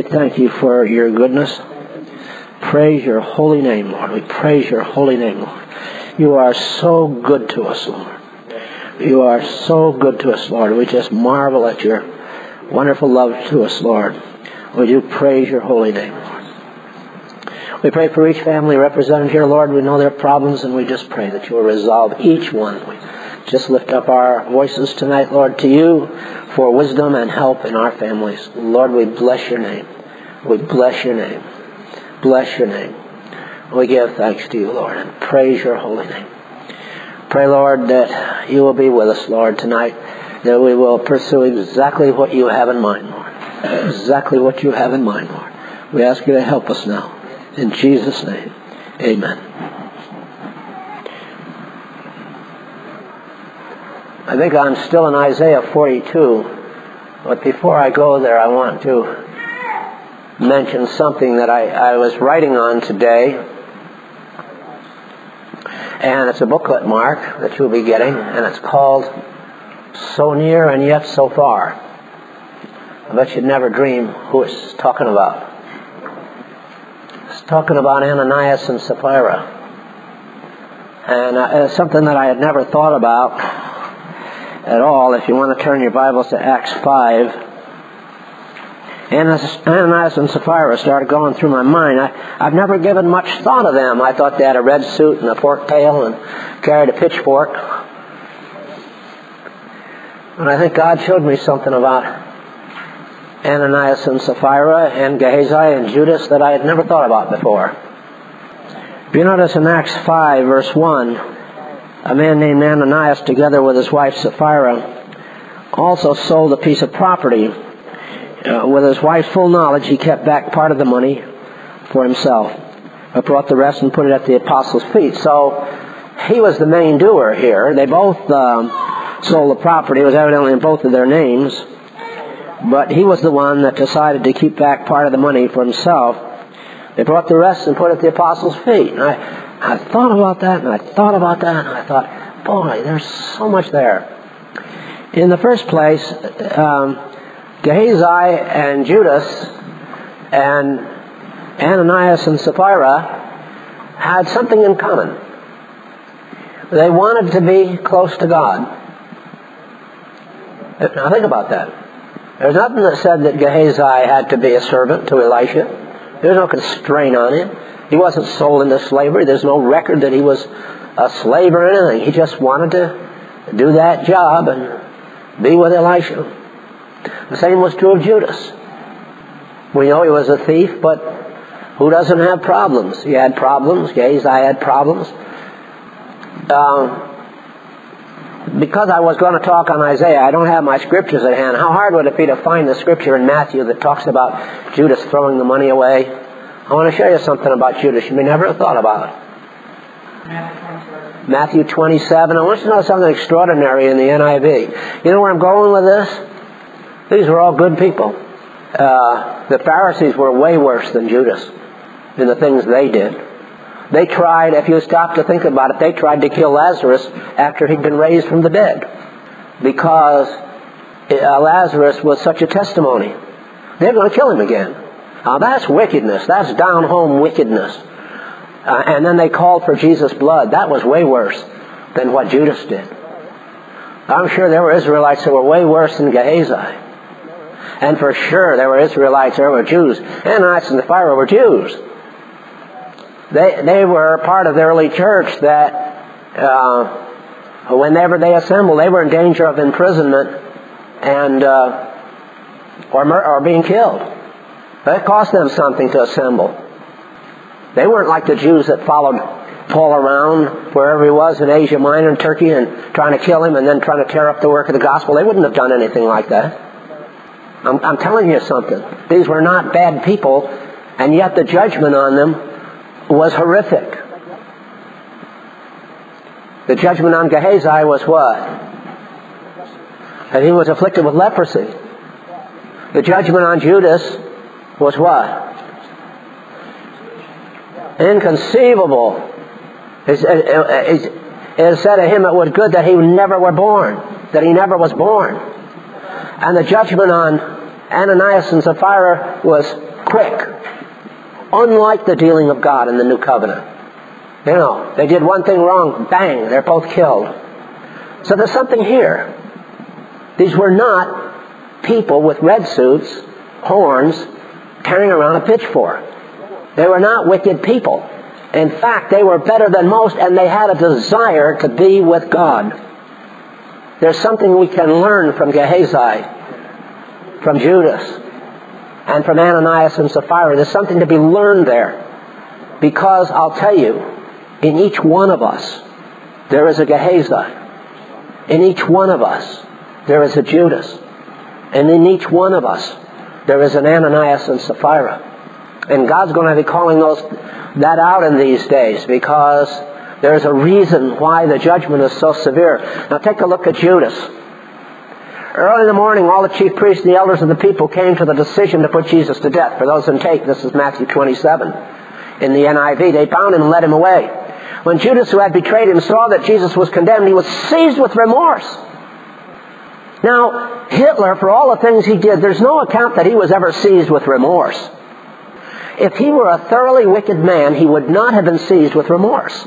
thank you for your goodness. Praise your holy name, Lord. We praise your holy name, Lord. You are so good to us, Lord. You are so good to us, Lord. We just marvel at your wonderful love to us, Lord. We do praise your holy name, Lord. We pray for each family represented here, Lord. We know their problems, and we just pray that you will resolve each one. We just lift up our voices tonight, Lord, to you for wisdom and help in our families. Lord, we bless your name. We bless your name. Bless your name. We give thanks to you, Lord, and praise your holy name. Pray, Lord, that you will be with us, Lord, tonight, that we will pursue exactly what you have in mind, Lord. Exactly what you have in mind, Lord. We ask you to help us now. In Jesus' name, amen. I think I'm still in Isaiah 42, but before I go there, I want to mention something that I was writing on today. And it's a booklet, Mark, that you'll be getting, and it's called So Near and Yet So Far. I bet you'd never dream who it's talking about. It's talking about Ananias and Sapphira. And it's something that I had never thought about at all. If you want to turn your Bibles to Acts 5. And as Ananias and Sapphira started going through my mind, I've never given much thought of them. I thought they had a red suit and a fork tail and carried a pitchfork. And I think God showed me something about Ananias and Sapphira and Gehazi and Judas that I had never thought about before. If you notice in Acts 5, verse 1, a man named Ananias, together with his wife Sapphira, also sold a piece of property. With his wife's full knowledge, he kept back part of the money for himself, but brought the rest and put it at the apostles' feet. So he was the main doer here. They both sold the property. It was evidently in both of their names. But he was the one that decided to keep back part of the money for himself. They brought the rest and put it at the apostles' feet. And I thought about that, and I thought about that, and I thought, boy, there's so much there. In the first place, Gehazi and Judas and Ananias and Sapphira had something in common. They wanted to be close to God. Now think about that. There's nothing that said that Gehazi had to be a servant to Elisha. There's no constraint on him. He wasn't sold into slavery. There's no record that he was a slave or anything. He just wanted to do that job and be with Elisha. The same was true of Judas. We know he was a thief, but who doesn't have problems? He had problems. Gehazi had problems. Because I was going to talk on Isaiah, I don't have my scriptures at hand. How hard would it be to find the scripture in Matthew that talks about Judas throwing the money away? I want to show you something about Judas you may never have thought about. Matthew 27. I want you to know something extraordinary in the NIV. You know where I'm going with this? These were all good people. The Pharisees were way worse than Judas in the things they did. They tried, if you stop to think about it, they tried to kill Lazarus after he'd been raised from the dead. Because Lazarus was such a testimony. They're going to kill him again. Now that's wickedness. That's down-home wickedness. And then they called for Jesus' blood. That was way worse than what Judas did. I'm sure there were Israelites that were way worse than Gehazi. And for sure there were Israelites, there were Jews. Ananias and Sapphira were Jews. They were part of the early church that whenever they assembled, they were in danger of imprisonment and or being killed. That cost them something to assemble. They weren't like the Jews that followed Paul around wherever he was in Asia Minor and Turkey and trying to kill him and then trying to tear up the work of the gospel. They wouldn't have done anything like that. I'm telling you something. These were not bad people, and yet the judgment on them was horrific. The judgment on Gehazi was what? That he was afflicted with leprosy. The judgment on Judas was what? Inconceivable. It said of him it was good that he never were born, that he never was born. And the judgment on Ananias and Sapphira was quick. Unlike the dealing of God in the New Covenant. You know, they did one thing wrong, bang, they're both killed. So there's something here. These were not people with red suits, horns, carrying around a pitchfork. They were not wicked people. In fact, they were better than most, and they had a desire to be with God. There's something we can learn from Gehazi, from Judas, and from Ananias and Sapphira. There's something to be learned there. Because I'll tell you, in each one of us, there is a Gehazi. In each one of us, there is a Judas. And in each one of us, there is an Ananias and Sapphira. And God's going to be calling that out in these days, because there's a reason why the judgment is so severe. Now take a look at Judas. Early in the morning, all the chief priests and the elders of the people came to the decision to put Jesus to death. For those in tape, this is Matthew 27. In the NIV, they bound him and led him away. When Judas, who had betrayed him, saw that Jesus was condemned, he was seized with remorse. Now, Hitler, for all the things he did, there's no account that he was ever seized with remorse. If he were a thoroughly wicked man, he would not have been seized with remorse.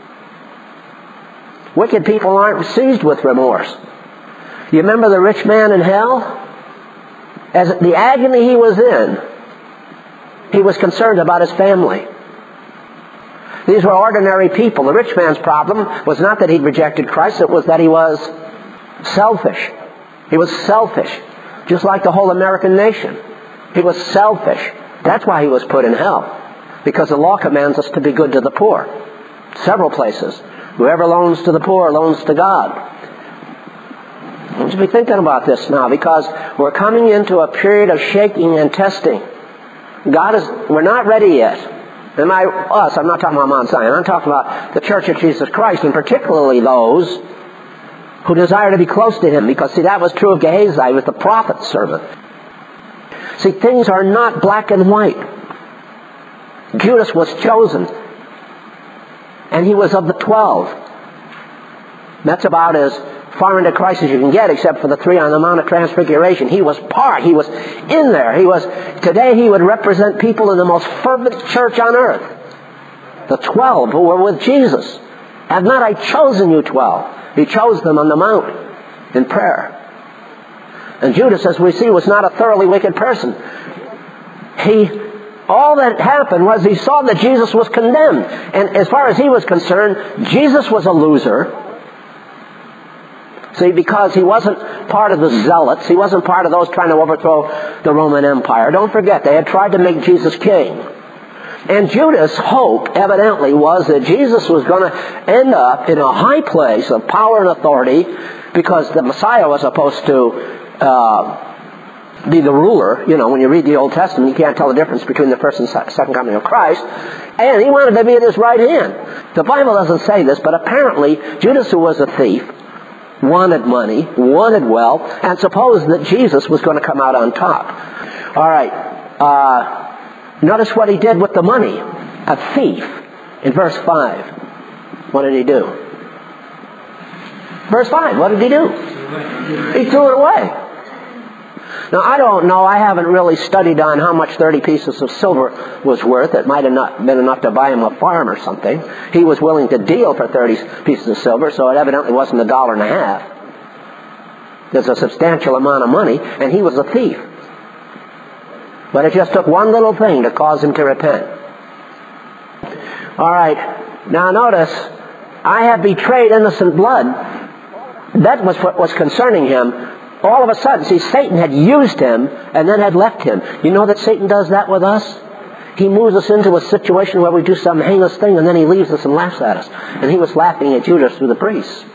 Wicked people aren't seized with remorse. You remember the rich man in hell? As the agony he was in, he was concerned about his family. These were ordinary people. The rich man's problem was not that he'd rejected Christ, it was that he was selfish. He was selfish, just like the whole American nation. He was selfish. That's why he was put in hell, because the law commands us to be good to the poor. Several places. Whoever loans to the poor loans to God. I want you to be thinking about this now, because we're coming into a period of shaking and testing. We're not ready yet. And I'm not talking about Mount Zion. I'm talking about the Church of Jesus Christ, and particularly those who desire to be close to Him. Because, see, that was true of Gehazi. He was the prophet's servant. See, things are not black and white. Judas was chosen, and he was of the 12. That's about as far into Christ as you can get, except for the 3 on the Mount of Transfiguration. He was He was in there. Today he would represent people in the most fervent church on earth. The 12 who were with Jesus. Have not I chosen you 12? He chose them on the Mount in prayer. And Judas, as we see, was not a thoroughly wicked person. All that happened was he saw that Jesus was condemned. And as far as he was concerned, Jesus was a loser. See, because he wasn't part of the zealots. He wasn't part of those trying to overthrow the Roman Empire. Don't forget, they had tried to make Jesus king. And Judas' hope, evidently, was that Jesus was going to end up in a high place of power and authority, because the Messiah was supposed to be the ruler. You know, when you read the Old Testament, you can't tell the difference between the first and second coming of Christ. And he wanted to be at his right hand. The Bible doesn't say this, but apparently Judas, who was a thief, wanted money, wanted wealth, and supposed that Jesus was going to come out on top. All right. Notice what he did with the money. A thief. In verse 5. What did he do? Verse 5. What did he do? He threw it away. Now, I don't know. I haven't really studied on how much 30 pieces of silver was worth. It might have not been enough to buy him a farm or something. He was willing to deal for 30 pieces of silver, so it evidently wasn't $1.50. There's a substantial amount of money, and he was a thief. But it just took one little thing to cause him to repent. All right. Now notice, I have betrayed innocent blood. That was what was concerning him. All of a sudden, see, Satan had used him and then had left him. You know that Satan does that with us? He moves us into a situation where we do some heinous thing, and then he leaves us and laughs at us. And he was laughing at Judas through the priests.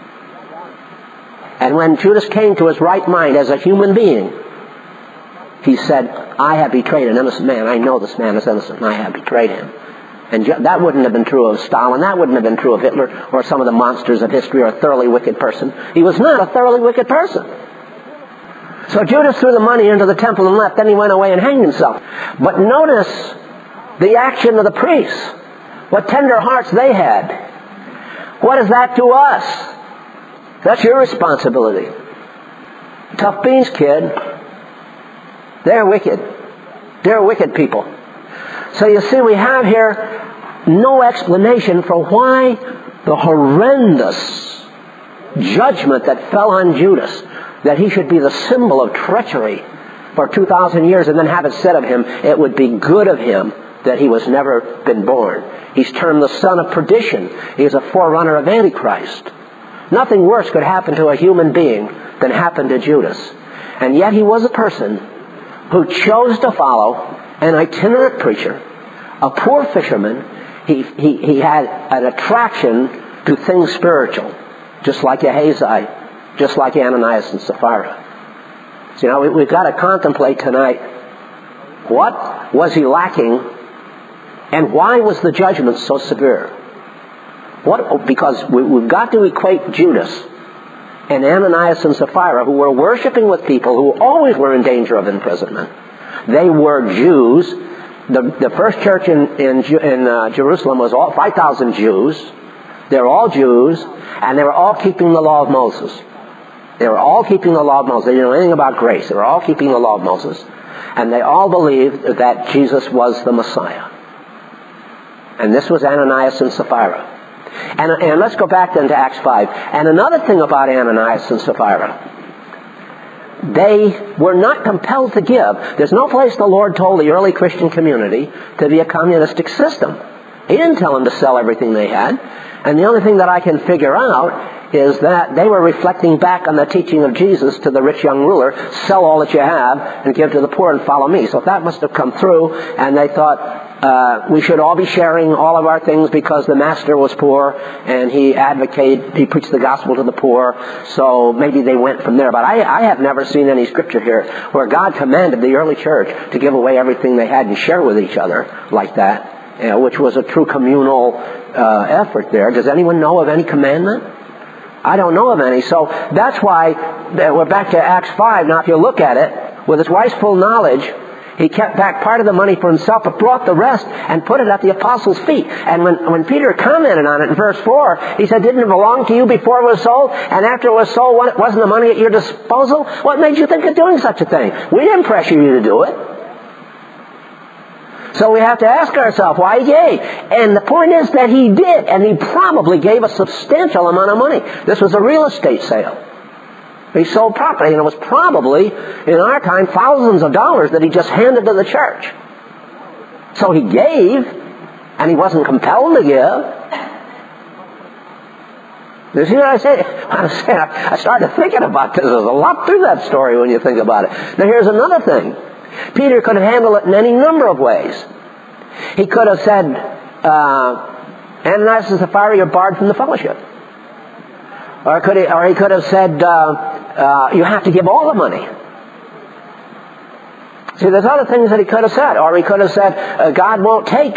And when Judas came to his right mind as a human being, he said, I have betrayed an innocent man. I know this man is innocent, and I have betrayed him. And that wouldn't have been true of Stalin. That wouldn't have been true of Hitler or some of the monsters of history, or a thoroughly wicked person. He was not a thoroughly wicked person. So Judas threw the money into the temple and left. Then he went away and hanged himself. But notice the action of the priests. What tender hearts they had. What is that to us? That's your responsibility. Tough beans, kid. They're wicked. They're wicked people. So you see, we have here no explanation for why the horrendous judgment that fell on Judas, that he should be the symbol of treachery for 2,000 years, and then have it said of him, it would be good of him that he was never been born. He's termed the son of perdition. He is a forerunner of Antichrist. Nothing worse could happen to a human being than happened to Judas. And yet he was a person who chose to follow an itinerant preacher, a poor fisherman. He had an attraction to things spiritual, just like Gehazi, just like Ananias and Sapphira. So, you know, we've got to contemplate tonight, what was he lacking, and why was the judgment so severe? Because we've got to equate Judas and Ananias and Sapphira, who were worshiping with people who always were in danger of imprisonment. They were Jews. The first church in Jerusalem was all 5,000 Jews. They were all Jews, and they were all keeping the law of Moses. They were all keeping the law of Moses. They didn't know anything about grace. They were all keeping the law of Moses. And they all believed that Jesus was the Messiah. And this was Ananias and Sapphira. And let's go back then to Acts 5. And another thing about Ananias and Sapphira, they were not compelled to give. There's no place the Lord told the early Christian community to be a communistic system. He didn't tell them to sell everything they had. And the only thing that I can figure out is that they were reflecting back on the teaching of Jesus to the rich young ruler, sell all that you have and give to the poor and follow me. So that must have come through, and they thought we should all be sharing all of our things because the master was poor and he preached the gospel to the poor. So maybe they went from there. But I have never seen any scripture here where God commanded the early church to give away everything they had and share with each other like that, which was a true communal effort there. Does anyone know of any commandment? I don't know of any. So that's why we're back to Acts 5. Now, if you look at it, with his wife's full knowledge, he kept back part of the money for himself, but brought the rest and put it at the apostles' feet. And when Peter commented on it in verse 4, he said, didn't it belong to you before it was sold? And after it was sold, wasn't the money at your disposal? What made you think of doing such a thing? We didn't pressure you to do it. So we have to ask ourselves why he gave. And the point is that he did, and he probably gave a substantial amount of money. This was a real estate sale. He sold property, and it was probably, in our time, thousands of dollars that he just handed to the church. So he gave, and he wasn't compelled to give. You see what I say? I started thinking about this. There's a lot to that story when you think about it. Now here's another thing. Peter could have handled it in any number of ways. He could have said, Ananias and Sapphira, you're barred from the fellowship. Or he could have said, you have to give all the money. See, there's other things that he could have said. Or he could have said, God won't take,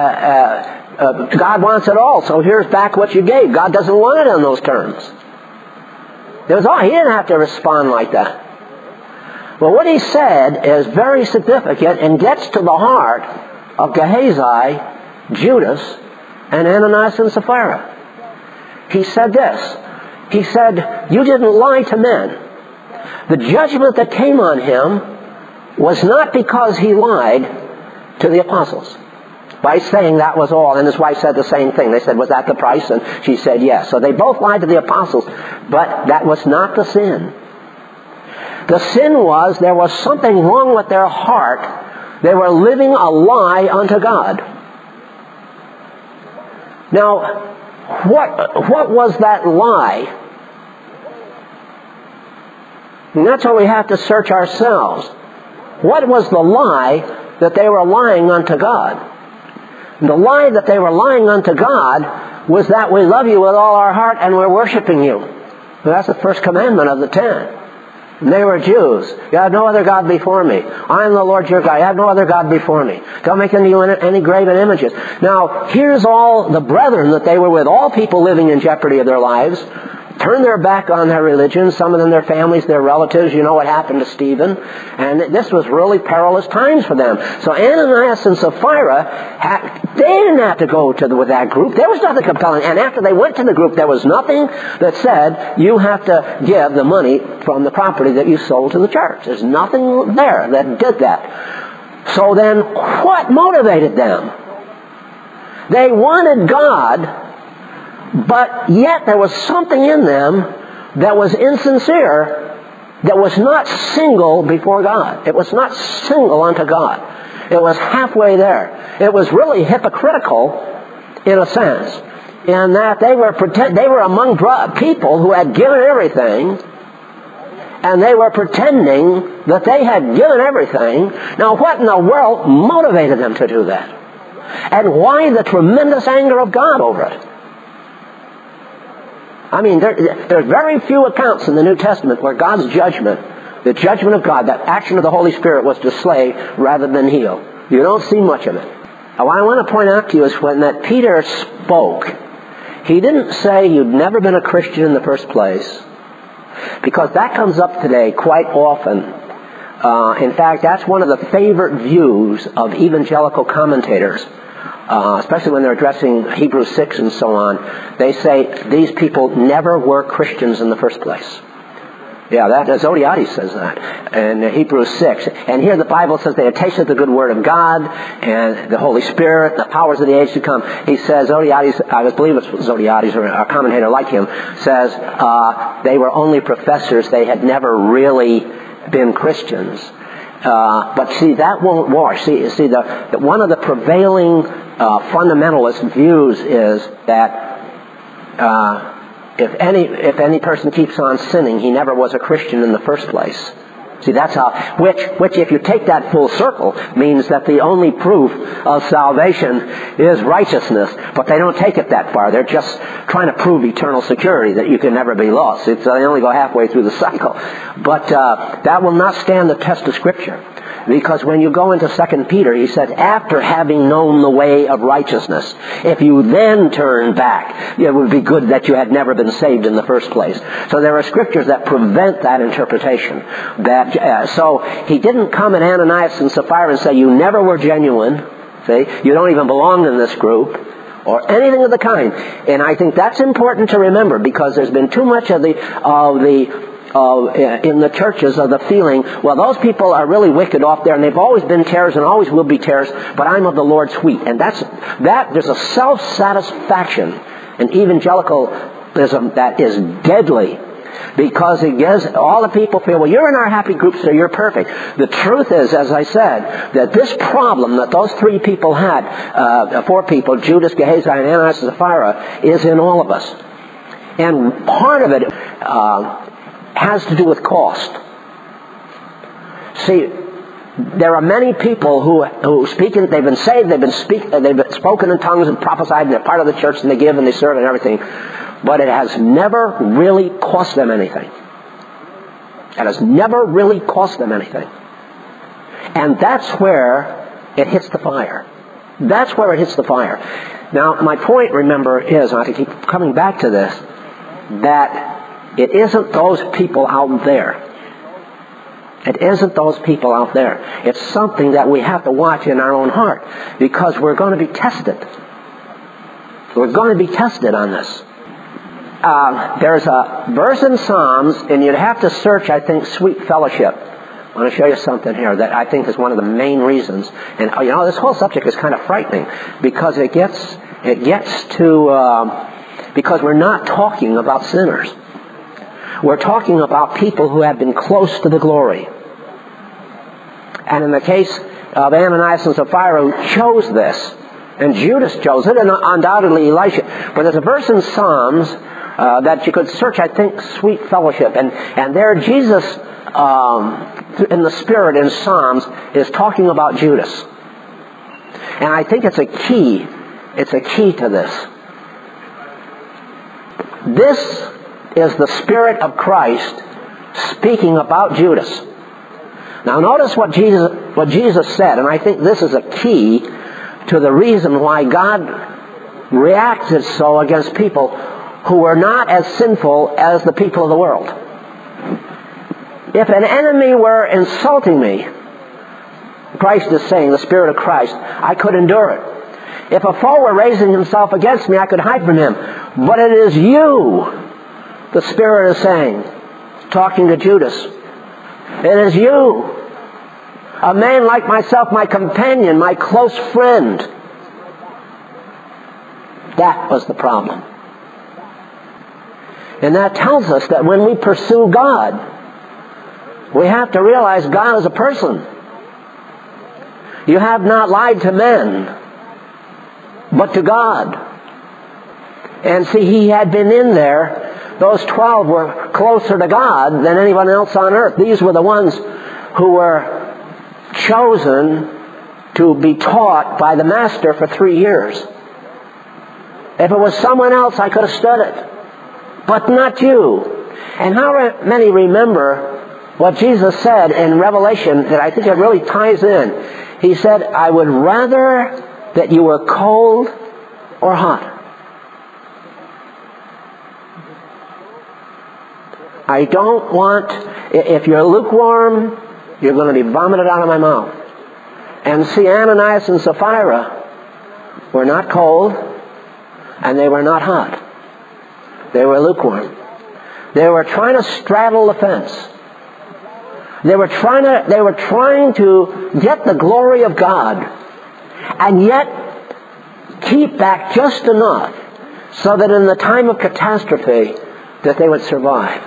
God wants it all, so here's back what you gave. God doesn't want it on those terms. He didn't have to respond like that. Well, what he said is very significant and gets to the heart of Gehazi, Judas, and Ananias and Sapphira. He said this. He said, you didn't lie to men. The judgment that came on him was not because he lied to the apostles by saying that was all. And his wife said the same thing. They said, was that the price? And she said yes. So they both lied to the apostles, but that was not the sin. The sin was there was something wrong with their heart. They were living a lie unto God. Now, what was that lie? And that's where we have to search ourselves. What was the lie that they were lying unto God? The lie that they were lying unto God was that we love you with all our heart and we're worshiping you. Well, that's the first commandment of the 10. And they were Jews. You have no other God before me. I am the Lord your God. You have no other God before me. Don't make any graven images. Now, here's all the brethren that they were with, all people living in jeopardy of their lives, turned their back on their religion, some of them their families, their relatives. You know what happened to Stephen. And this was really perilous times for them. So Ananias and Sapphira, they didn't have to go with that group. There was nothing compelling. And after they went to the group, there was nothing that said, you have to give the money from the property that you sold to the church. There's nothing there that did that. So then what motivated them? They wanted God, but yet there was something in them that was insincere, that was not single before God. It was not single unto God. It was halfway there. It was really hypocritical in a sense, in that they were among people who had given everything, and they were pretending that they had given everything. Now what in the world motivated them to do that? And why the tremendous anger of God over it? I mean, there's very few accounts in the New Testament where God's judgment, the judgment of God, that action of the Holy Spirit was to slay rather than heal. You don't see much of it. Now, what I want to point out to you is when that Peter spoke, he didn't say you'd never been a Christian in the first place, because that comes up today quite often. In fact, that's one of the favorite views of evangelical commentators, especially when they're addressing Hebrews 6 and so on. They say these people never were Christians in the first place. Yeah, Zodiates says that in Hebrews 6. And here the Bible says they had tasted the good word of God and the Holy Spirit, the powers of the age to come. He says, Zodiates, I believe it's Zodiates or a commentator like him, says they were only professors. They had never really been Christians. But see, that won't wash. See, one of the prevailing fundamentalist views is that if any person keeps on sinning, he never was a Christian in the first place. See, that's how, which if you take that full circle, means that the only proof of salvation is righteousness. But they don't take it that far. They're just trying to prove eternal security, that you can never be lost. They only go halfway through the cycle. But that will not stand the test of Scripture. Because when you go into 2 Peter, he said, after having known the way of righteousness, if you then turn back, it would be good that you had never been saved in the first place. So there are scriptures that prevent that interpretation. So he didn't come at Ananias and Sapphira and say, you never were genuine. See, you don't even belong in this group, or anything of the kind. And I think that's important to remember, because there's been too much in the churches of the feeling, well, those people are really wicked off there, and they've always been tares and always will be tares, but I'm of the Lord's wheat. And there's a self-satisfaction in evangelicalism that is deadly, because it gives all the people feel, well, you're in our happy group, so you're perfect. The truth is, as I said, that this problem that those three people had, four people, Judas, Gehazi, and Ananias and Sapphira, is in all of us. And part of it has to do with cost. See, there are many people who speak, they've been saved, they've been spoken in tongues and prophesied, and they're part of the church, and they give and they serve and everything, but it has never really cost them anything. It has never really cost them anything. And that's where it hits the fire. That's where it hits the fire. Now, my point, remember, is, and I have to keep coming back to this, that it isn't those people out there. It isn't those people out there. It's something that we have to watch in our own heart, because we're going to be tested. We're going to be tested on this. There's a verse in Psalms, and you'd have to search, I think, sweet fellowship. I want to show you something here that I think is one of the main reasons. And, this whole subject is kind of frightening, because it gets to, because we're not talking about sinners. We're talking about people who have been close to the glory. And in the case of Ananias and Sapphira, who chose this, and Judas chose it, and undoubtedly Elisha. But there's a verse in Psalms that you could search, I think, sweet fellowship. And there Jesus, in the Spirit in Psalms, is talking about Judas. And I think it's a key to this. This is the Spirit of Christ speaking about Judas. Now notice what Jesus said, and I think this is a key to the reason why God reacted so against people who were not as sinful as the people of the world. If an enemy were insulting me, Christ is saying, the Spirit of Christ, I could endure it. If a foe were raising himself against me, I could hide from him. But it is you, the Spirit is saying, talking to Judas, it is you A man like myself, my companion, my close friend. That was the problem. And that tells us that when we pursue God, we have to realize God is a person. You have not lied to men, but to God. And see, he had been in there. Those 12 were closer to God than anyone else on earth. These were the ones who were chosen to be taught by the Master for 3 years. If it was someone else, I could have stood it. But not you. And how many remember what Jesus said in Revelation, and I think it really ties in. He said, I would rather that you were cold or hot. I don't want, if you're lukewarm, you're going to be vomited out of my mouth. And see, Ananias and Sapphira were not cold, and they were not hot. They were lukewarm. They were trying to straddle the fence. They were trying to get the glory of God, and yet keep back just enough so that in the time of catastrophe that they would survive.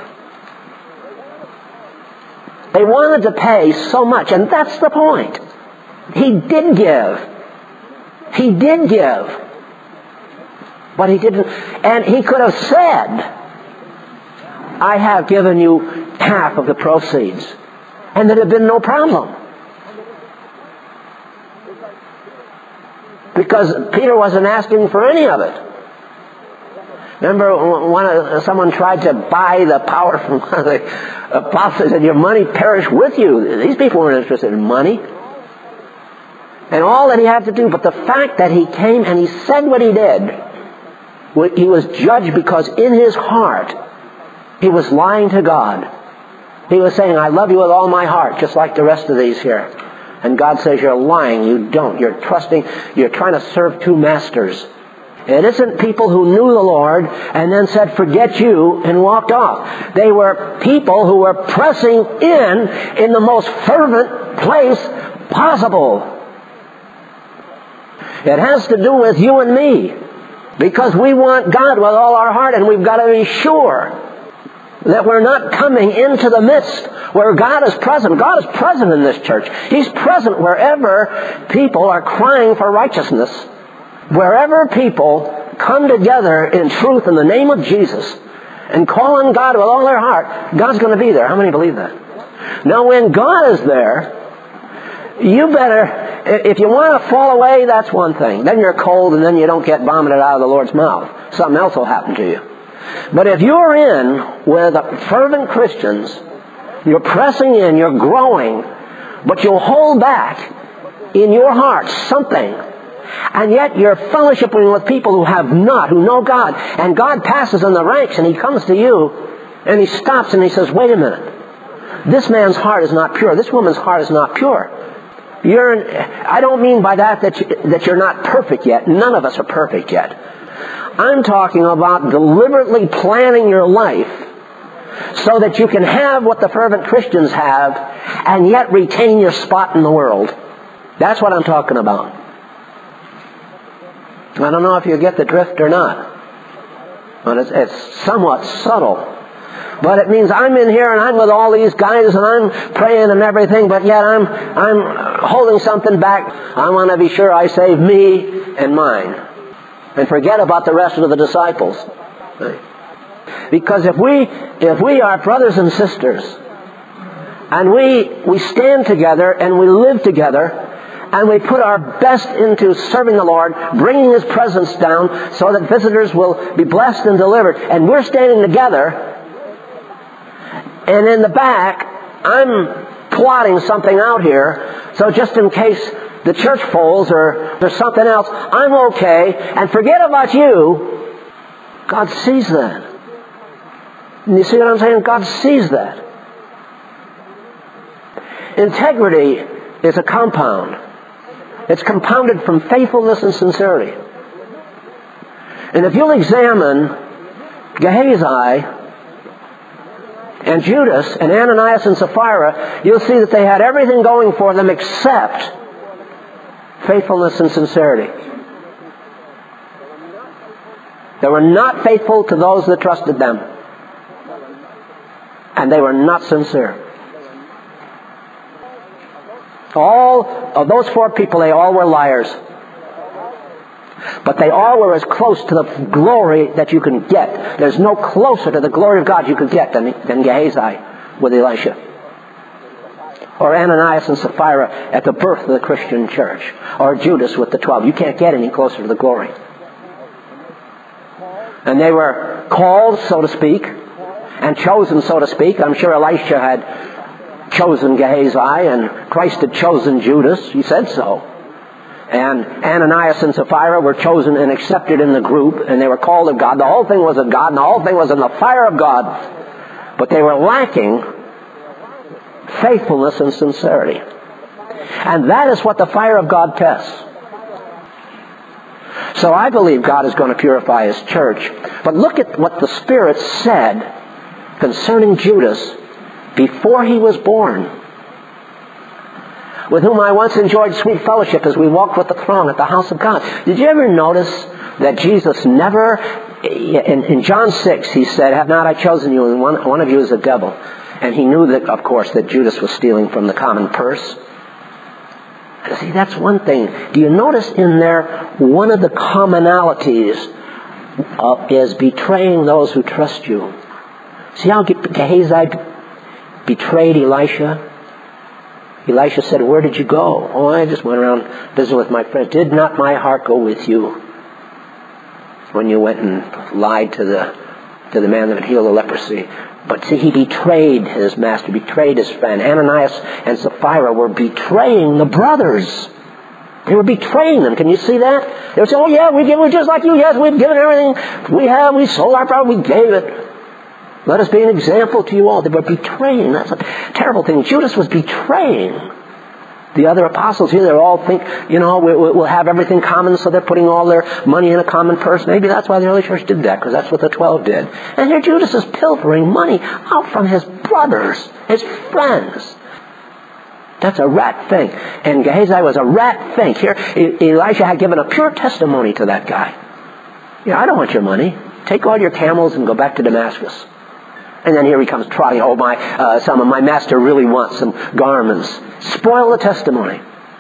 They wanted to pay so much, and that's the point. He did give. He did give. But he didn't. And he could have said, I have given you half of the proceeds. And there'd have been no problem. Because Peter wasn't asking for any of it. Remember someone tried to buy the power from one of the apostles, and your money perish with you. These people weren't interested in money. And all that he had to do, but the fact that he came and he said what he did, he was judged because in his heart he was lying to God. He was saying, I love you with all my heart, just like the rest of these here. And God says, you're lying, you don't. You're trusting, you're trying to serve two masters. It isn't people who knew the Lord and then said, forget you, and walked off. They were people who were pressing in the most fervent place possible. It has to do with you and me. Because we want God with all our heart, and we've got to be sure that we're not coming into the midst where God is present. God is present in this church. He's present wherever people are crying for righteousness. Wherever people come together in truth in the name of Jesus and call on God with all their heart, God's going to be there. How many believe that? Now, when God is there, you better, if you want to fall away, that's one thing. Then you're cold and then you don't get vomited out of the Lord's mouth. Something else will happen to you. But if you're in with fervent Christians, you're pressing in, you're growing, but you'll hold back in your heart something, and yet you're fellowshipping with people who have not, who know God, and God passes in the ranks and He comes to you and He stops and He says, wait a minute, this man's heart is not pure, this woman's heart is not pure. I don't mean by that you're not perfect yet. None of us are perfect yet. I'm talking about deliberately planning your life so that you can have what the fervent Christians have and yet retain your spot in the world. That's what I'm talking about. I don't know if you get the drift or not, but it's somewhat subtle. But it means I'm in here and I'm with all these guys and I'm praying and everything, but yet I'm holding something back. I want to be sure I save me and mine and forget about the rest of the disciples. Because if we are brothers and sisters and we stand together and we live together and we put our best into serving the Lord, bringing His presence down so that visitors will be blessed and delivered, and we're standing together, and in the back, I'm plotting something out here, so just in case the church folds or there's something else, I'm okay, and forget about you. God sees that. And you see what I'm saying? God sees that. Integrity is a compound. It's compounded from faithfulness and sincerity. And if you'll examine Gehazi and Judas and Ananias and Sapphira, you'll see that they had everything going for them except faithfulness and sincerity. They were not faithful to those that trusted them. And they were not sincere. All of those 4 people, they all were liars. But they all were as close to the glory that you can get. There's no closer to the glory of God you could get than Gehazi with Elisha. Or Ananias and Sapphira at the birth of the Christian church. Or Judas with the 12. You can't get any closer to the glory. And they were called, so to speak, and chosen, so to speak. I'm sure Elisha had chosen Gehazi, and Christ had chosen Judas. He said so. And Ananias and Sapphira were chosen and accepted in the group, and they were called of God. The whole thing was of God, and the whole thing was in the fire of God. But they were lacking faithfulness and sincerity. And that is what the fire of God tests. So I believe God is going to purify His church. But look at what the Spirit said concerning Judas before he was born. With whom I once enjoyed sweet fellowship as we walked with the throng at the house of God. Did you ever notice that Jesus never, in John 6, He said, have not I chosen you, and one of you is a devil. And He knew that, of course, that Judas was stealing from the common purse. See, that's one thing. Do you notice in there, one of the commonalities is betraying those who trust you. See how Gehazi betrayed Elisha? Elisha said, where did you go? Oh, I just went around visiting with my friends. Did not my heart go with you when you went and lied to the man that had healed the leprosy? But see, he betrayed his master, betrayed his friend. Ananias and Sapphira were betraying the brothers. They were betraying them. Can you see that? They would say, oh yeah, we're just like you. Yes, we've given everything we sold our property, we gave it. Let us be an example to you all. They were betraying. That's a terrible thing. Judas was betraying the other apostles here. They all think, we'll have everything common, so they're putting all their money in a common purse. Maybe that's why the early church did that, because that's what the 12 did. And here Judas is pilfering money out from his brothers, his friends. That's a rat thing. And Gehazi was a rat thing. Here, Elisha had given a pure testimony to that guy. I don't want your money. Take all your camels and go back to Damascus. And then here he comes trotting, my master really wants some garments. Spoil the testimony.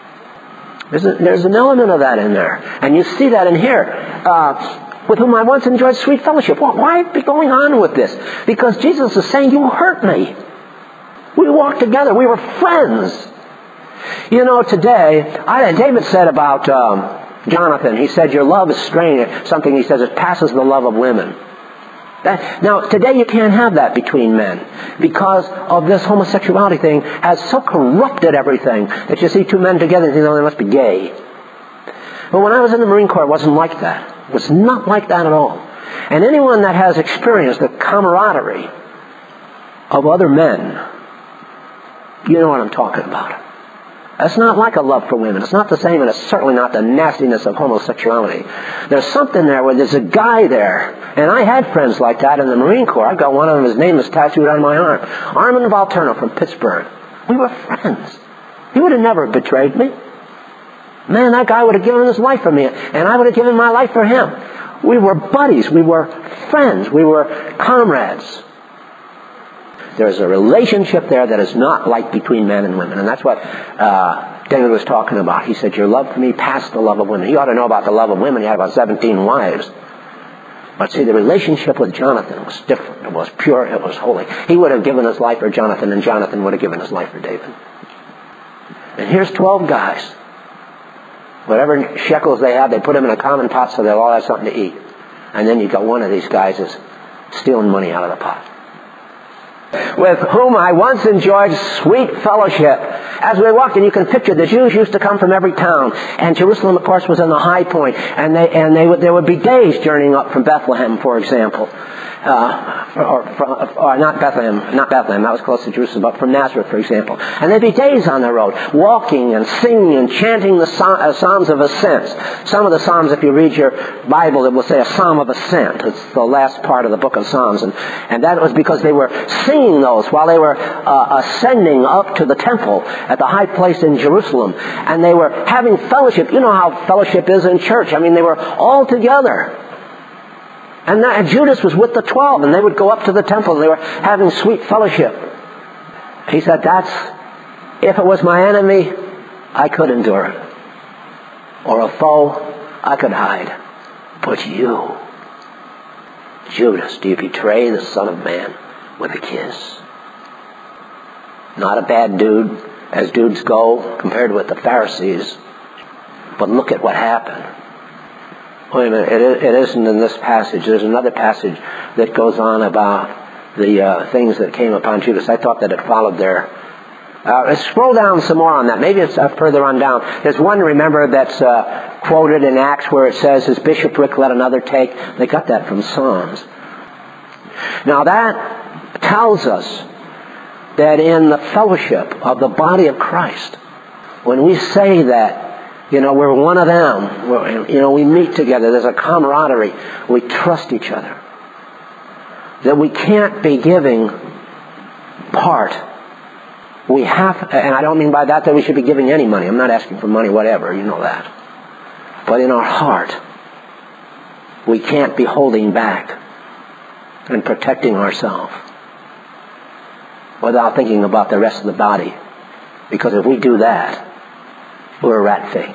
There's an element of that in there. And you see that in here. With whom I once enjoyed sweet fellowship. Why be going on with this? Because Jesus is saying, you hurt me. We walked together. We were friends. Today, David said about Jonathan, he said, your love is strange. Something he says, it passes the love of women. Now, today you can't have that between men because of this homosexuality thing has so corrupted everything that you see 2 men together and you know they must be gay. But when I was in the Marine Corps, it wasn't like that. It was not like that at all. And anyone that has experienced the camaraderie of other men, you know what I'm talking about. That's not like a love for women. It's not the same, and it's certainly not the nastiness of homosexuality. There's something there where there's a guy there. And I had friends like that in the Marine Corps. I've got one of them, his name is tattooed on my arm. Armin Valterno from Pittsburgh. We were friends. He would have never betrayed me. Man, that guy would have given his life for me, and I would have given my life for him. We were buddies. We were friends. We were comrades. There's a relationship there that is not like between men and women. And that's what David was talking about. He said, your love for me passed the love of women. He ought to know about the love of women. He had about 17 wives. But see, the relationship with Jonathan was different. It was pure. It was holy. He would have given his life for Jonathan, and Jonathan would have given his life for David. And here's 12 guys. Whatever shekels they have, they put them in a common pot so they'll all have something to eat. And then you've got one of these guys is stealing money out of the pot. With whom I once enjoyed sweet fellowship as we walked, and you can picture, the Jews used to come from every town, and Jerusalem, of course, was in the high point, and there would be days journeying up from Bethlehem, for example. Or not Bethlehem, that was close to Jerusalem, but from Nazareth, for example. And there'd be days on the road, walking and singing and chanting the Psalms of Ascent. Some of the Psalms, if you read your Bible, it will say a Psalm of Ascent. It's the last part of the book of Psalms. And that was because they were singing those while they were ascending up to the temple at the high place in Jerusalem. And they were having fellowship. You know how fellowship is in church. I mean, they were all together. And Judas was with the 12, and they would go up to the temple, and they were having sweet fellowship. He said, if it was my enemy, I could endure it. Or a foe, I could hide. But you, Judas, do you betray the Son of Man with a kiss? Not a bad dude, as dudes go, compared with the Pharisees. But look at what happened. Wait a minute, it isn't in this passage. There's another passage that goes on about the things that came upon Judas. I thought that it followed there. Scroll down some more on that. Maybe it's further on down. There's one, remember, that's quoted in Acts where it says, his bishopric let another take. They got that from Psalms. Now that tells us that in the fellowship of the body of Christ, when we say that, we're one of them. We meet together. There's a camaraderie. We trust each other. That we can't be giving part. We have, and I don't mean by that we should be giving any money. I'm not asking for money, whatever. You know that. But in our heart, we can't be holding back and protecting ourselves without thinking about the rest of the body. Because if we do that, we're a rat fake.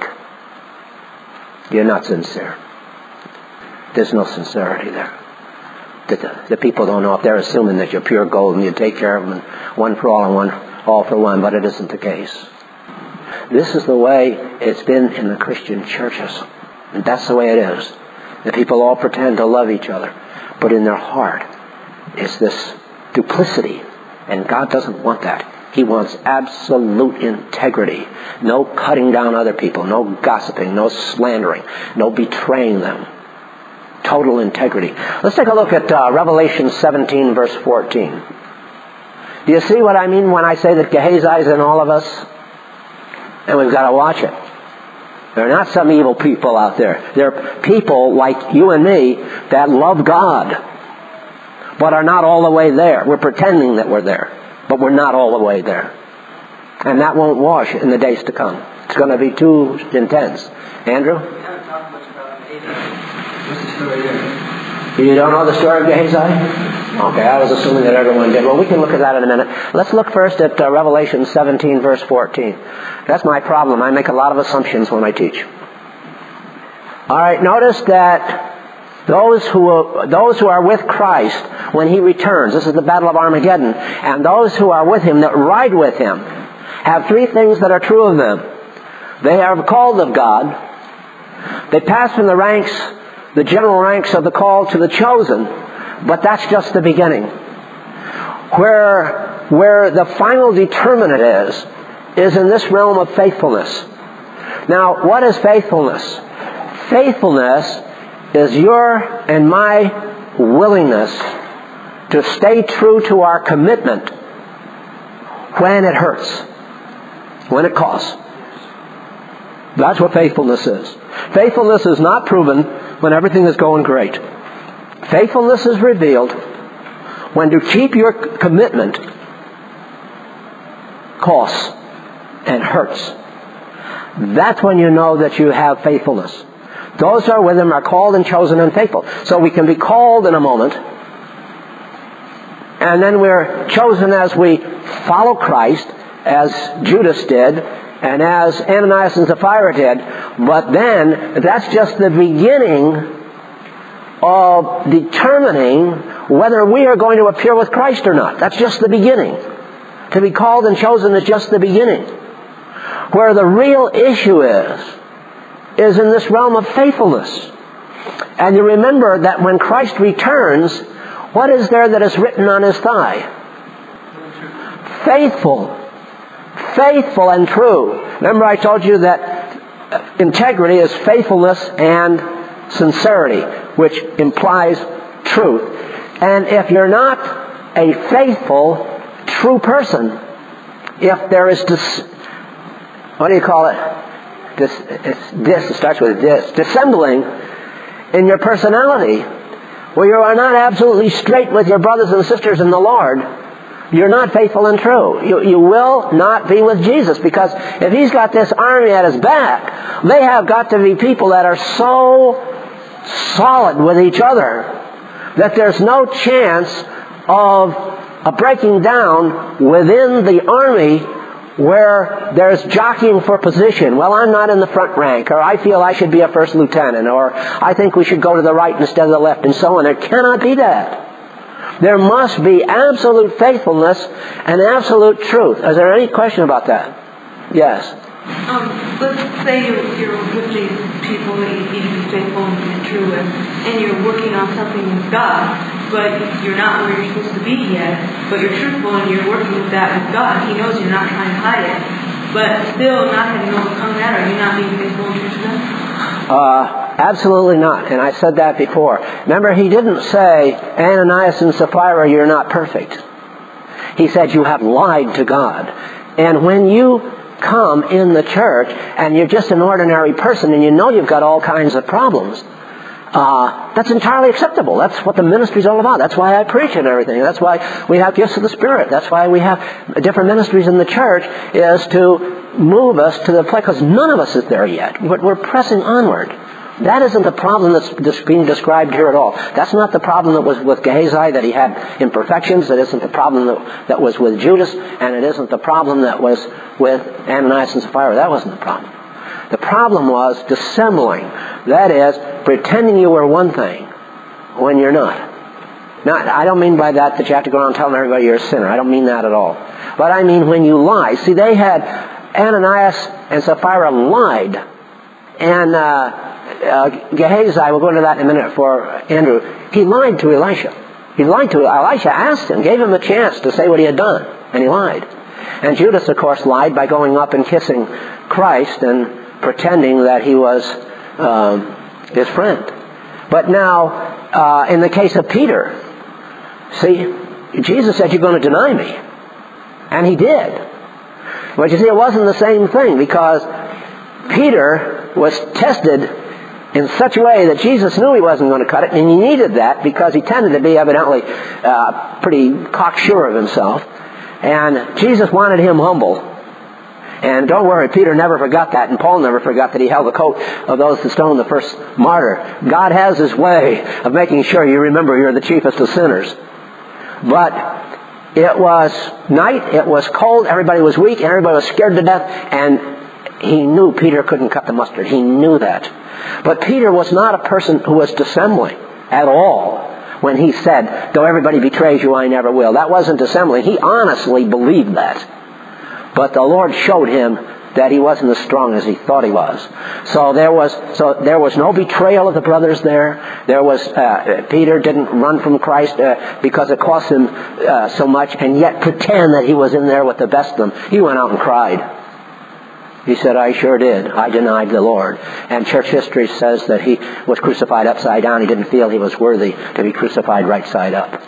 You're not sincere. There's no sincerity there. The people don't know if they're assuming that you're pure gold and you take care of them, one for all and all for one, but it isn't the case. This is the way it's been in the Christian churches. And that's the way it is. The people all pretend to love each other, but in their heart is this duplicity, and God doesn't want that. He wants absolute integrity. No cutting down other people. No gossiping. No slandering. No betraying them. Total integrity. Let's take a look at Revelation 17, verse 14. Do you see what I mean when I say that Gehazi is in all of us? And we've got to watch it. They're not some evil people out there. They're people like you and me that love God, but are not all the way there. We're pretending that we're there. But we're not all the way there. And that won't wash in the days to come. It's going to be too intense. Andrew? We haven't talked much about Gehazi. What's the story there? You don't know the story of Gehazi? Okay, I was assuming that everyone did. Well, we can look at that in a minute. Let's look first at Revelation 17, verse 14. That's my problem. I make a lot of assumptions when I teach. All right, notice that those who are with Christ when He returns, this is the Battle of Armageddon, and those who are with Him, that ride with Him, have three things that are true of them. They are called of God. They pass from the general ranks of the called to the chosen, but that's just the beginning. Where the final determinant is in this realm of faithfulness. Now, what is faithfulness? Faithfulness is your and my willingness to stay true to our commitment when it hurts, when it costs. That's what faithfulness is. Faithfulness is not proven when everything is going great. Faithfulness is revealed when to keep your commitment costs and hurts. That's when you know that you have faithfulness. Those who are with Him are called and chosen and faithful. So we can be called in a moment, and then we're chosen as we follow Christ, as Judas did, and as Ananias and Sapphira did. But then, that's just the beginning of determining whether we are going to appear with Christ or not. That's just the beginning. To be called and chosen is just the beginning. Where the real issue is in this realm of faithfulness. And you remember that when Christ returns, what is there that is written on His thigh? Faithful faithful and true. Remember I told you that integrity is faithfulness and sincerity, which implies truth. And if you're not a faithful, true person, if there is what do you call it? It starts with dissembling in your personality, where you are not absolutely straight with your brothers and sisters in the Lord, you're not faithful and true. You will not be with Jesus, because if He's got this army at His back, they have got to be people that are so solid with each other that there's no chance of a breaking down within the army where there's jockeying for position. Well, I'm not in the front rank, or I feel I should be a first lieutenant, or I think we should go to the right instead of the left, and so on. There cannot be that. There must be absolute faithfulness and absolute truth. Is there any question about that? Yes. Let's say you're with these people that you need to be faithful and true with, and you're working on something with God, but you're not where you're supposed to be yet, but you're truthful and you're working with that with God. He knows you're not trying to hide it, but still not having overcome that, are you not being faithful and true to them? Absolutely not, and I said that before. Remember, He didn't say, Ananias and Sapphira, you're not perfect. He said, you have lied to God. And when you come in the church and you're just an ordinary person and you know you've got all kinds of problems, that's entirely acceptable. That's what the ministry's all about. That's why I preach and everything. That's why we have gifts of the Spirit. That's why we have different ministries in the church, is to move us to the place, because none of us is there yet. We're pressing onward. That isn't the problem that's being described here at all. That's not the problem that was with Gehazi, that he had imperfections. It isn't the problem that was with Judas, and it isn't the problem that was with Ananias and Sapphira. That wasn't the problem. The problem was dissembling. That is, pretending you were one thing when you're not. Now, I don't mean by that you have to go around telling everybody you're a sinner. I don't mean that at all. But I mean when you lie. See, they had Ananias and Sapphira lied. And Gehazi, we'll go into that in a minute for Andrew, he lied to Elisha. He lied to Elisha, asked him, gave him a chance to say what he had done, and he lied. And Judas, of course, lied by going up and kissing Christ and pretending that he was his friend. But now, in the case of Peter, see, Jesus said, you're going to deny me. And he did. But you see, it wasn't the same thing, because Peter was tested in such a way that Jesus knew he wasn't going to cut it, and he needed that because he tended to be evidently pretty cocksure of himself. And Jesus wanted him humble. And don't worry, Peter never forgot that, and Paul never forgot that he held the coat of those that stoned the first martyr. God has His way of making sure you remember you're the chiefest of sinners. But it was night, it was cold, everybody was weak, and everybody was scared to death, and he knew Peter couldn't cut the mustard. He knew that. But Peter was not a person who was dissembling at all when he said, though everybody betrays you, I never will. That wasn't dissembling. He honestly believed that. But the Lord showed him that he wasn't as strong as he thought he was. So there was no betrayal of the brothers there. There was Peter didn't run from Christ because it cost him so much, and yet pretend that he was in there with the best of them. He went out and cried. He said, I sure did. I denied the Lord. And church history says that he was crucified upside down. He didn't feel he was worthy to be crucified right side up.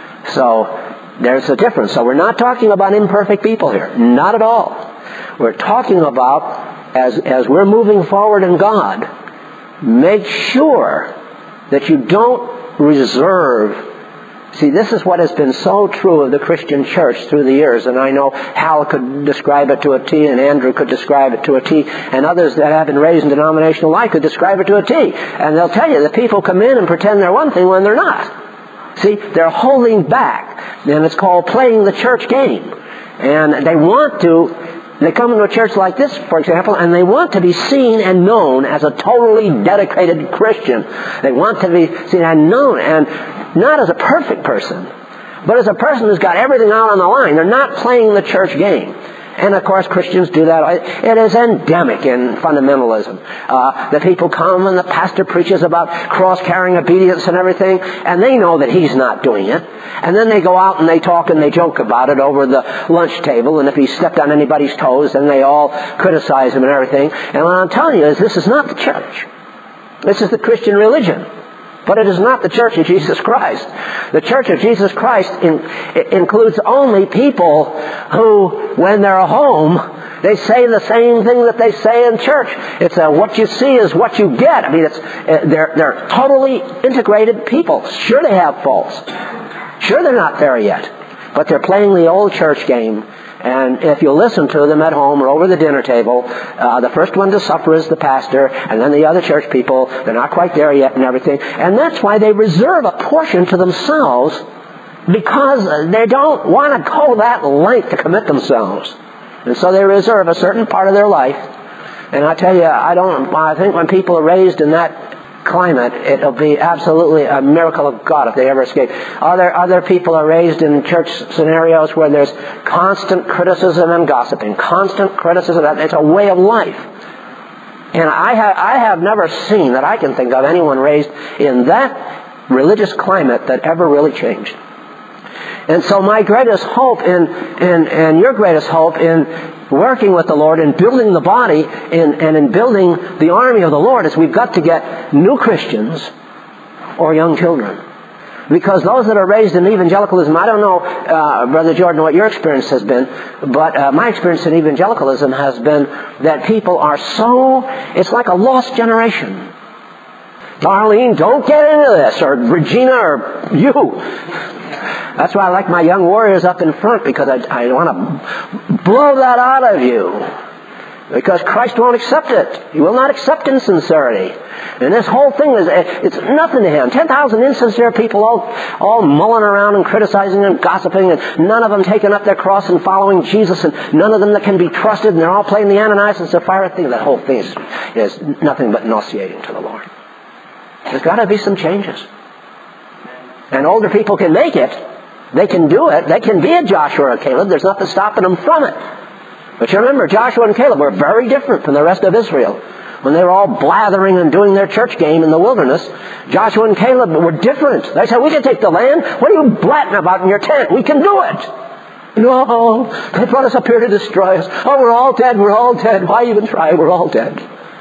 So there's a difference. So we're not talking about imperfect people here. Not at all. We're talking about, as we're moving forward in God, make sure that you don't reserve. See, this is what has been so true of the Christian church through the years, and I know Hal could describe it to a T, and Andrew could describe it to a T, and others that have been raised in denominational life could describe it to a T. And they'll tell you that people come in and pretend they're one thing when they're not. See, they're holding back, and it's called playing the church game. And they come into a church like this, for example, and they want to be seen and known as a totally dedicated Christian. They want to be seen and known, and not as a perfect person, but as a person who's got everything out on the line. They're not playing the church game. And of course Christians do that. It is endemic in fundamentalism. The people come and the pastor preaches about cross-carrying obedience and everything, and they know that he's not doing it. And then they go out and they talk and they joke about it over the lunch table, and if he stepped on anybody's toes, then they all criticize him and everything. And what I'm telling you is this is not the church. This is the Christian religion. But it is not the Church of Jesus Christ. The Church of Jesus Christ includes only people who, when they're home, they say the same thing that they say in church. It's what you see is what you get. I mean, they're totally integrated people. Sure, they have faults. Sure, they're not there yet. But they're playing the old church game. And if you listen to them at home or over the dinner table, the first one to suffer is the pastor, and then the other church people. They're not quite there yet and everything. And that's why they reserve a portion to themselves, because they don't want to go that length to commit themselves. And so they reserve a certain part of their life. And I tell you, I think when people are raised in that climate, it'll be absolutely a miracle of God if they ever escape. Other people are raised in church scenarios where there's constant criticism and gossiping. Constant criticism. It's a way of life. And I have never seen, that I can think of, anyone raised in that religious climate that ever really changed. And so my greatest hope and your greatest hope in working with the Lord and building the body and in building the army of the Lord is we've got to get new Christians or young children. Because those that are raised in evangelicalism, I don't know, Brother Jordan, what your experience has been, but my experience in evangelicalism has been that people are it's like a lost generation. Darlene, don't get into this, or Regina, or you. That's why I like my young warriors up in front, because I want to blow that out of you. Because Christ won't accept it. He will not accept insincerity. And this whole thing it's nothing to Him. 10,000 insincere people all mulling around and criticizing and gossiping, and none of them taking up their cross and following Jesus, and none of them that can be trusted, and they're all playing the Ananias and Sapphira thing. That whole thing is nothing but nauseating to the Lord. There's got to be some changes. And older people can make it. They can do it. They can be a Joshua or Caleb. There's nothing stopping them from it. But you remember, Joshua and Caleb were very different from the rest of Israel. When they were all blathering and doing their church game in the wilderness, Joshua and Caleb were different. They said, we can take the land. What are you blatting about in your tent? We can do it. No, they brought us up here to destroy us. Oh, we're all dead. We're all dead. Why even try? We're all dead.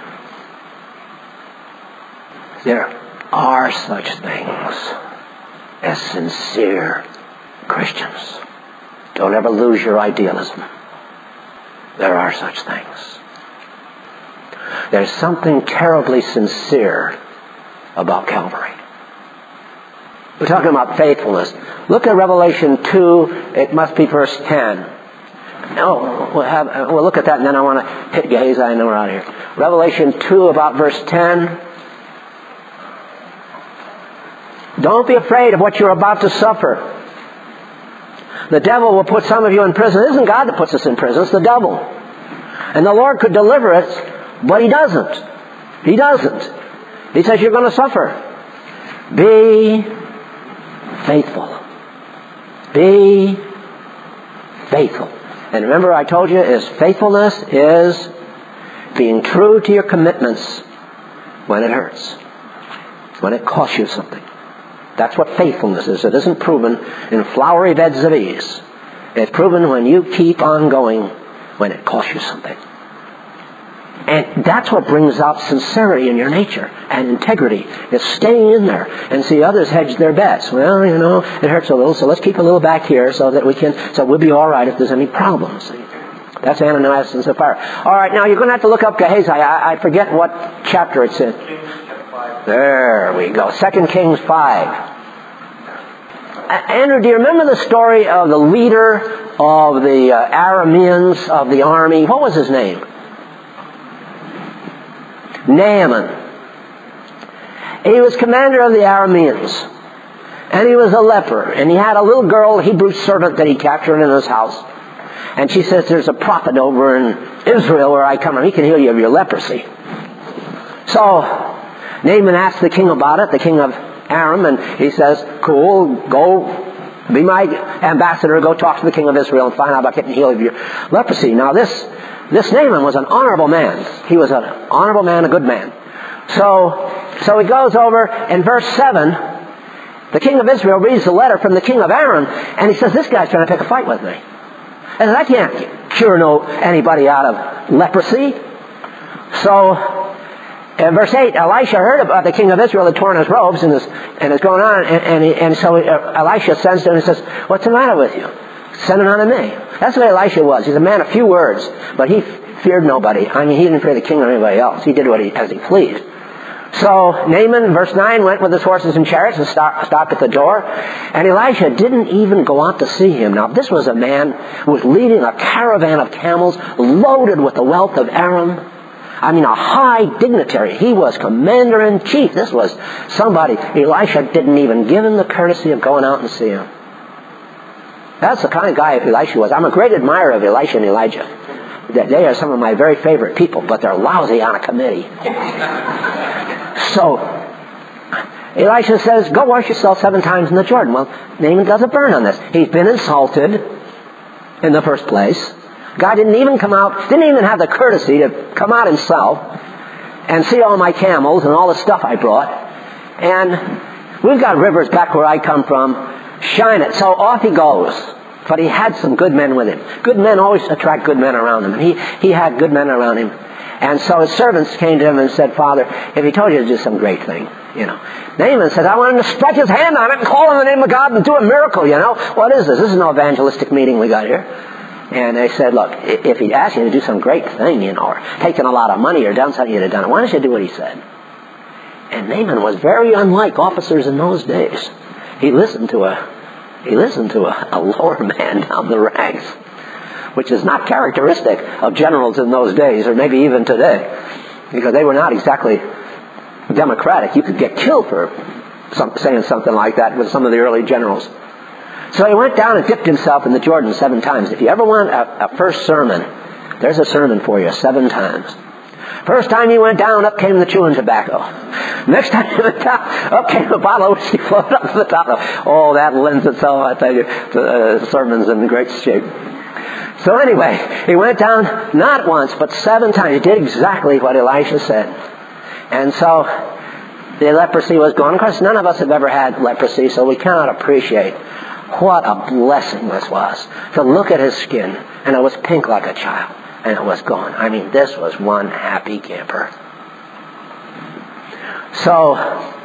There are such things as sincere Christians. Don't ever lose your idealism. There are such things. There's something terribly sincere about Calvary. We're talking about faithfulness. Look at Revelation 2. It must be verse 10. No, we'll look at that, and then I want to hit Gehazi, and then we're out of here. Revelation 2, about verse 10. Don't be afraid of what you're about to suffer. The devil will put some of you in prison. It isn't God that puts us in prison. It's the devil. And the Lord could deliver us, but He doesn't. He doesn't. He says you're going to suffer. Be faithful. Be faithful. And remember, I told you, faithfulness is being true to your commitments when it hurts, when it costs you something. That's what faithfulness is. It isn't proven in flowery beds of ease. It's proven when you keep on going when it costs you something. And that's what brings out sincerity in your nature and integrity. Is staying in there. And see, others hedge their bets. Well, it hurts a little, so let's keep a little back here so we'll be all right if there's any problems. See? That's Ananias and Sapphira. All right, now you're going to have to look up Gehazi. I forget what chapter it's in. There we go. 2 Kings 5. Andrew, do you remember the story of the leader of the Arameans of the army? What was his name? Naaman. He was commander of the Arameans. And he was a leper. And he had a little girl, a Hebrew servant that he captured in his house. And she says, there's a prophet over in Israel where I come from. He can heal you of your leprosy. So Naaman asked the king about it, the king of Aram, and he says, cool, go Be my ambassador, go talk to the king of Israel and find out about getting healed of your leprosy. Now this Naaman was an honorable man. He was an honorable man, a good man. So he goes over in verse 7, the king of Israel reads the letter from the king of Aram, and he says, this guy's trying to pick a fight with me. And I can't cure anybody out of leprosy. So in verse 8, Elisha heard about the king of Israel had torn his robes and is going on, and so Elisha sends to him and says, what's the matter with you? Send it on to me. That's the way Elisha was. He's a man of few words, but he feared nobody. I mean, he didn't fear the king or anybody else. He did as he pleased. So Naaman, verse 9, went with his horses and chariots and stopped at the door. And Elisha didn't even go out to see him. Now, this was a man who was leading a caravan of camels loaded with the wealth of Aram. I mean, a high dignitary. He was commander-in-chief. This was somebody. Elisha didn't even give him the courtesy of going out and see him. That's the kind of guy Elisha was. I'm a great admirer of Elisha and Elijah. They are some of my very favorite people, but they're lousy on a committee. So, Elisha says, go wash yourself 7 times in the Jordan. Well, Naaman doesn't burn on this. He's been insulted in the first place. God didn't even come out, didn't even have the courtesy to come out himself and see all my camels and all the stuff I brought. And we've got rivers back where I come from. Shine it. So off he goes. But he had some good men with him. Good men always attract good men around him. And he had good men around him. And so his servants came to him and said, Father, if he told you to do some great thing, Naaman said, I want him to stretch his hand on it and call on the name of God and do a miracle, What is this? This is no evangelistic meeting we got here. And they said, look, if he asked you to do some great thing, or taken a lot of money or done something, you'd have done it. Why don't you do what he said? And Naaman was very unlike officers in those days. He listened to a lower man down the ranks, which is not characteristic of generals in those days, or maybe even today, because they were not exactly democratic. You could get killed for saying something like that with some of the early generals. So he went down and dipped himself in the Jordan 7 times. If you ever want a first sermon, there's a sermon for you, 7 times. First time he went down, up came the chewing tobacco. Next time he went down, up came a bottle of whiskey floated up to the top. Oh, that lends itself, I tell you, to sermons in great shape. So anyway, he went down not once, but 7 times. He did exactly what Elisha said. And so the leprosy was gone. Of course, none of us have ever had leprosy, so we cannot appreciate what a blessing this was. To look at his skin, and it was pink like a child. And it was gone. I mean, this was one happy camper. So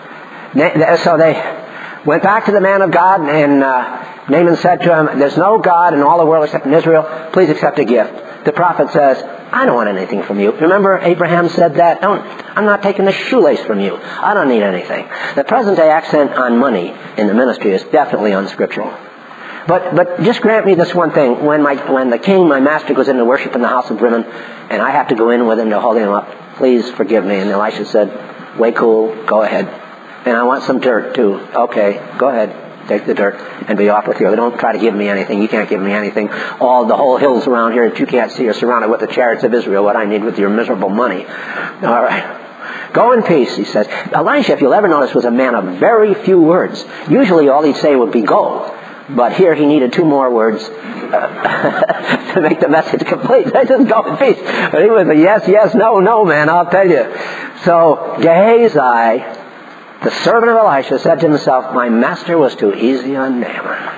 they went back to the man of God, and Naaman said to him, there's no God in all the world except in Israel. Please accept a gift. The prophet says, I don't want anything from you. Remember Abraham said that? I'm not taking a shoelace from you. I don't need anything. The present day accent on money in the ministry is definitely unscriptural. But just grant me this one thing. When the king, my master, goes into worship in the house of Rimmon, and I have to go in with him to hold him up, please forgive me. And Elisha said, way cool, go ahead. And I want some dirt too. Okay, go ahead, take the dirt and be off with you. Don't try to give me anything. You can't give me anything. The whole hills around here that you can't see are surrounded with the chariots of Israel. What I need with your miserable money. All right. Go in peace, he says. Elisha, if you'll ever notice, was a man of very few words. Usually all he'd say would be go. But here he needed 2 more words to make the message complete. They just go in peace. But he was a yes, no, man, I'll tell you. So Gehazi, the servant of Elisha, said to himself, my master was too easy on Naaman.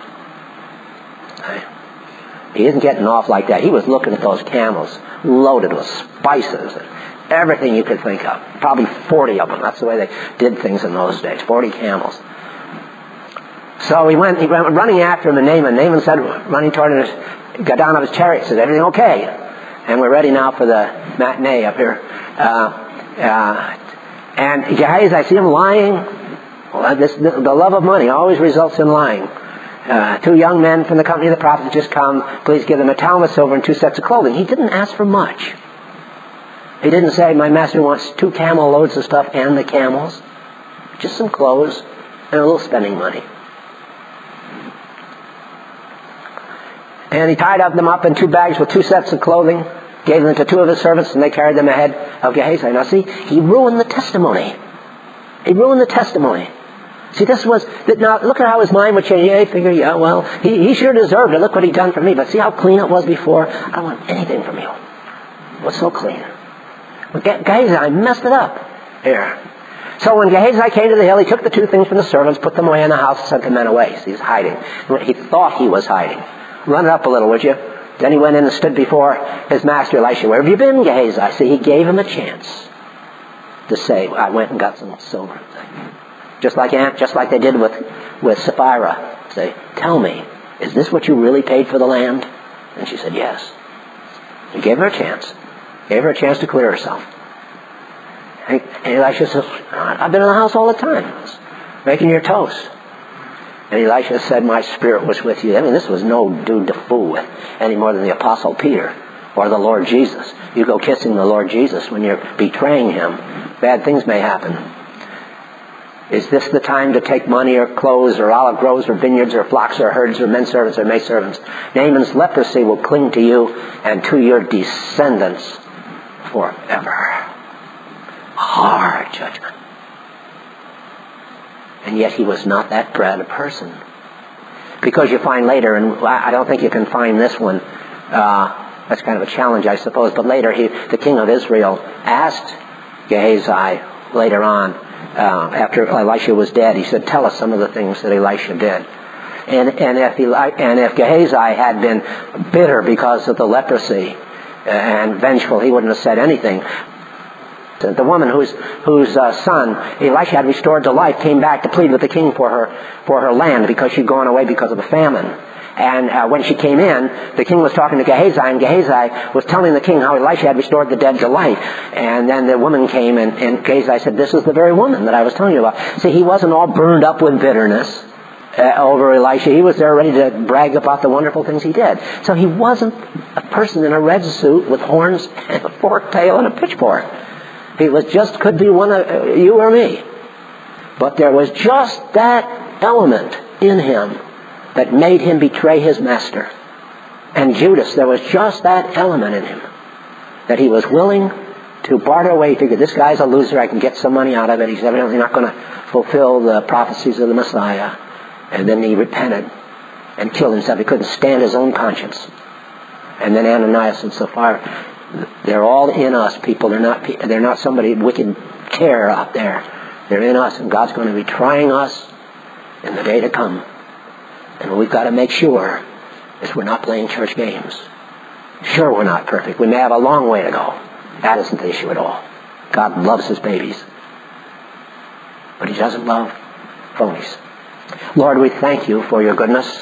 He isn't getting off like that. He was looking at those camels loaded with spices and everything you could think of. Probably 40 of them. That's the way they did things in those days. 40 camels. So he went running after him, and Naaman said, running toward him, got down off his chariot, said, everything okay? And we're ready now for the matinee up here. And Gehazi, I see him lying. Well, the love of money always results in lying. 2 young men from the company of the prophet just come. Please give them a talent of silver and 2 sets of clothing. He didn't ask for much. He didn't say, my master wants 2 camel loads of stuff and the camels. Just some clothes and a little spending money. And he tied them up in 2 bags with 2 sets of clothing, gave them to 2 of his servants, and they carried them ahead of Gehazi. Now see, he ruined the testimony. See, now look at how his mind would change. Yeah, he figured, yeah, well, he sure deserved it. Look what he done for me. But see how clean it was before? I don't want anything from you. It was so clean. Well, Gehazi, I messed it up here. So when Gehazi came to the hill, he took the 2 things from the servants, put them away in the house, and sent the men away. So he was hiding. He thought he was hiding. Run it up a little, would you? Then he went in and stood before his master Elisha. Where have you been, Gehazi? See, he gave him a chance to say, I went and got some silver. Just like they did with Sapphira. Say, tell me, is this what you really paid for the land? And she said, yes. He gave her a chance. Gave her a chance to clear herself. And Elisha says, I've been in the house all the time, making your toast. And Elisha said, my spirit was with you. I mean, this was no dude to fool with any more than the Apostle Peter or the Lord Jesus. You go kissing the Lord Jesus when you're betraying him, bad things may happen. Is this the time to take money or clothes or olive groves or vineyards or flocks or herds or men servants or maid servants? Naaman's leprosy will cling to you and to your descendants forever. Hard judgment. And yet he was not that bad a person. Because you find later, and I don't think you can find this one, that's kind of a challenge, I suppose, but later the king of Israel asked Gehazi later on, after Elisha was dead, he said, tell us some of the things that Elisha did. And if Gehazi had been bitter because of the leprosy and vengeful, he wouldn't have said anything. The woman whose son Elisha had restored to life came back to plead with the king for her land because she'd gone away because of a famine. And when she came in, the king was talking to Gehazi, and Gehazi was telling the king how Elisha had restored the dead to life. And then the woman came, and Gehazi said, this is the very woman that I was telling you about. See, he wasn't all burned up with bitterness over Elisha. He was there ready to brag about the wonderful things he did. So he wasn't a person in a red suit with horns and a forked tail and a pitchfork. He was just, could be one of you or me. But there was just that element in him that made him betray his master. And Judas, there was just that element in him that he was willing to barter away. He figured, this guy's a loser, I can get some money out of it. He's evidently not going to fulfill the prophecies of the Messiah. And then he repented and killed himself. He couldn't stand his own conscience. And then Ananias and Sapphira, they're all in us, people. They're not somebody wicked terror out there. They're in us, and God's going to be trying us in the day to come. And what we've got to make sure is we're not playing church games. Sure, we're not perfect. We may have a long way to go. That isn't the issue at all. God loves his babies. But he doesn't love phonies. Lord, we thank you for your goodness.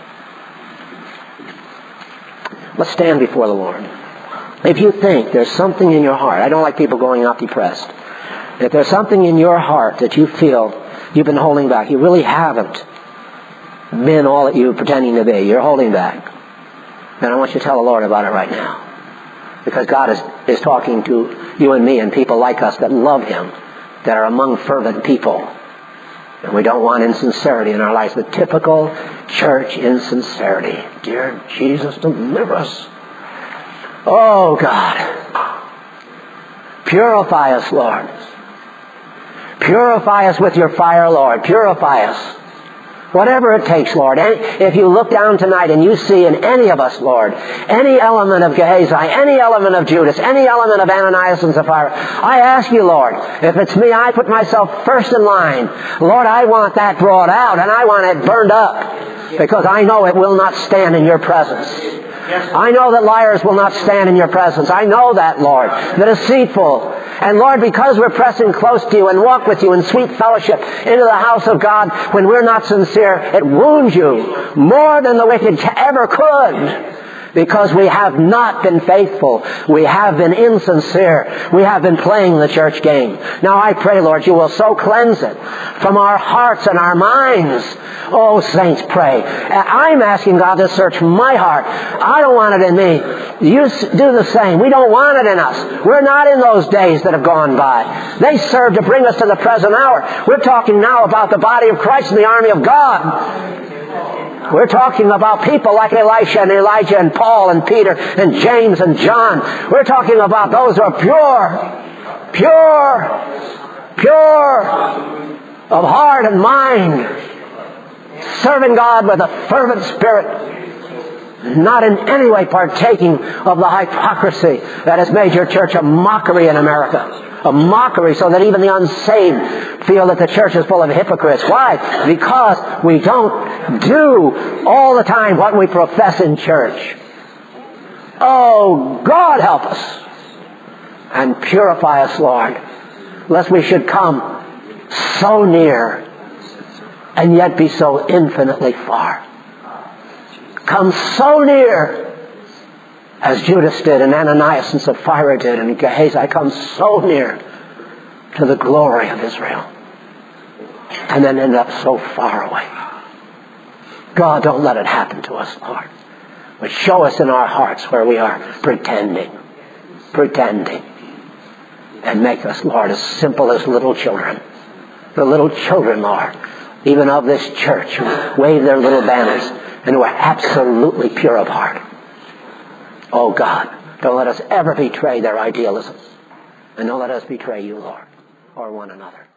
Let's stand before the Lord. If you think there's something in your heart, I don't like people going out depressed. If there's something in your heart that you feel you've been holding back, you really haven't been all that you're pretending to be, you're holding back, then I want you to tell the Lord about it right now. Because God is talking to you and me and people like us that love him, that are among fervent people. And we don't want insincerity in our lives, the typical church insincerity. Dear Jesus, deliver us. Oh, God. Purify us, Lord. Purify us with your fire, Lord. Purify us. Whatever it takes, Lord. If you look down tonight and you see in any of us, Lord, any element of Gehazi, any element of Judas, any element of Ananias and Sapphira, I ask you, Lord, if it's me, I put myself first in line. Lord, I want that brought out and I want it burned up because I know it will not stand in your presence. I know that liars will not stand in your presence. I know that, Lord. The deceitful. And Lord, because we're pressing close to you and walk with you in sweet fellowship into the house of God, when we're not sincere, it wounds you more than the wicked ever could. Because we have not been faithful. We have been insincere. We have been playing the church game. Now I pray, Lord, you will so cleanse it from our hearts and our minds. Oh, saints, pray. I'm asking God to search my heart. I don't want it in me. You do the same. We don't want it in us. We're not in those days that have gone by. They serve to bring us to the present hour. We're talking now about the body of Christ and the army of God. We're talking about people like Elisha and Elijah and Paul and Peter and James and John. We're talking about those who are pure. of heart and mind, serving God with a fervent spirit, not in any way partaking of the hypocrisy that has made your church a mockery in America. A mockery so that even the unsaved feel that the church is full of hypocrites. Why? Because we don't do all the time what we profess in church. Oh, God help us and purify us, Lord, lest we should come so near and yet be so infinitely far. Come so near as Judas did, and Ananias and Sapphira did, and Gehazi. Come so near to the glory of Israel, and then end up so far away. God, don't let it happen to us, Lord. But show us in our hearts where we are pretending, and make us, Lord, as simple as little children. The little children, Lord, even of this church, who wave their little banners and who are absolutely pure of heart. Oh God, don't let us ever betray their idealism. And don't let us betray you, Lord, or one another.